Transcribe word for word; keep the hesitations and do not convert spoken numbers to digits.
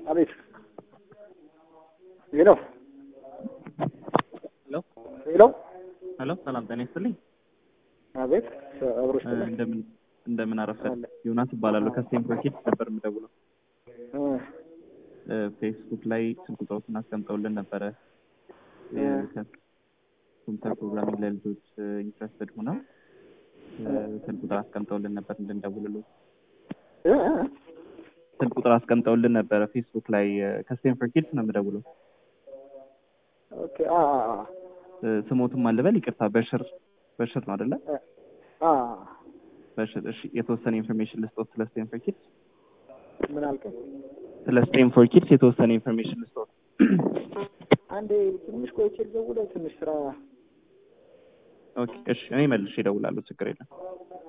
አቤት ሄሎ ሄሎ ሄሎ ሄሎ ሰላም ጤና ይስጥልኝ። አቤት አብሮሽ እንደምን እንደምን አረፈድ ዮናስ እባላለሁ። ከስቴንፎርድ ኪድስ ነበር የምደውለው። ፌስቡክ ላይ ስልክ ቁጥሮችን አስቀምጠውልን ነበረ። ኮምፒውተር ፕሮግራሚንግ ለልጆች ኢንትረስትድ ሆነው ስልክ ቁጥር አስቀምጠውልን ነበር እንድንደውልልዎ። ስልክ ቁጥር አስቀምጠውልን ነበረ ፌስቡክ ላይ። ከስቴንፎርድ ኪድስ ነው የምደውለው። ኦኬ አ አ ስሞቱም አልበል ይቅርታ፣ በሽር በሽር ነው አይደለ? አ በሽር። እሺ የተወሰነ ኢንፎርሜሽን ልስጥዎት ስለ ስቴንፎርድ ኪድስ። ምን አልከኝ? ስለ ስቴንፎርድ ኪድስ የተወሰነ ኢንፎርሜሽን ልስጥዎት። አንዴ ትንሽ ቆይቼ ልደውልህ፣ ትንሽ ስራ። ኦኬ እሺ፣ እኔ መልሼ እደውላለሁ፣ ችግር የለም።